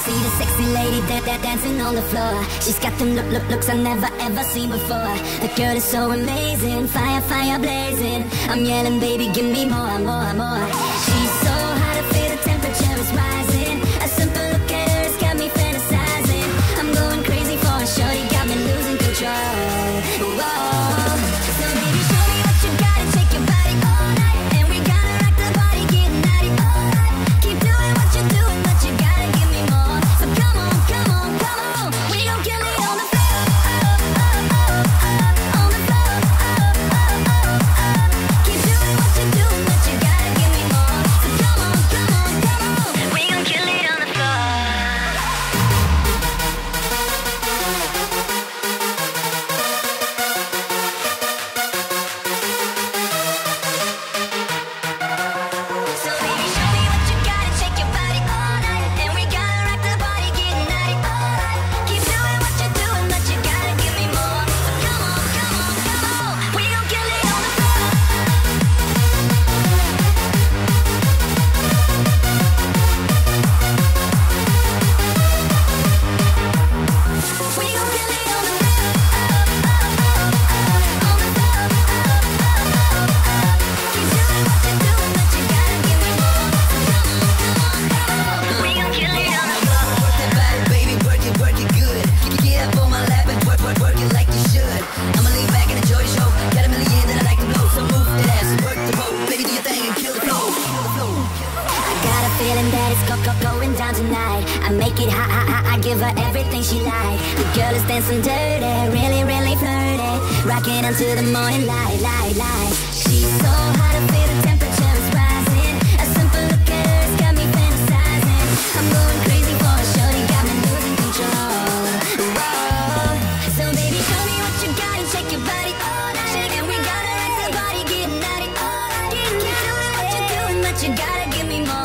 See the sexy lady dancing on the floor. She's got them looks I've never ever seen before. The girl is so amazing, fire blazing. I'm yelling, baby, give me more, more, more. She's so hot, I feel the temperature is rising. A simple look at her has got me fantasizing. I'm going crazy for a shorty, got me losing control. Whoa. So baby, show me what you got and shake your body all night. And we gotta rock the body, getting naughty all night. Keep doing what you're doing, but you gotta give me more. So come on, come on, come on. We gon' kill it on the floor. On the floor. Keep doing what you're doing, but you gotta give me more. So come on, come on, come on. We gon' kill it on the floor. So baby, show me what you got and shake your body all night. And we gotta rock the body, getting naughty all night. Keep doing what you're doing, but you gotta give me more. So come on, come on, come on. We gon' kill it on the floor. We gon' kill it on the floor. On the floor. Keep doing what you're doing, but you gotta give me more. So come on, come on, come on. We gon' kill it on the floor. Work that body, baby, work it good. Get up on my lap and work it like you should. I'ma lean back and enjoy the show. Got a million that I like to blow, so move that ass and work the boat. Baby, do your thing and kill the flow. I got a feeling that it's going down tonight. I make it hot, I give her everything she like. The girl is dancing dirty, really flirty. Rocking until the morning light. She's so hot, I feel the temperature is rising. A simple look at her has got me fantasizing. I'm going crazy for a shorty, got me losing control. Whoa. So baby, show me what you got and shake your body all night. And we gotta rock the body, getting naughty all night. Keep doing what you're doing, but you gotta give me more.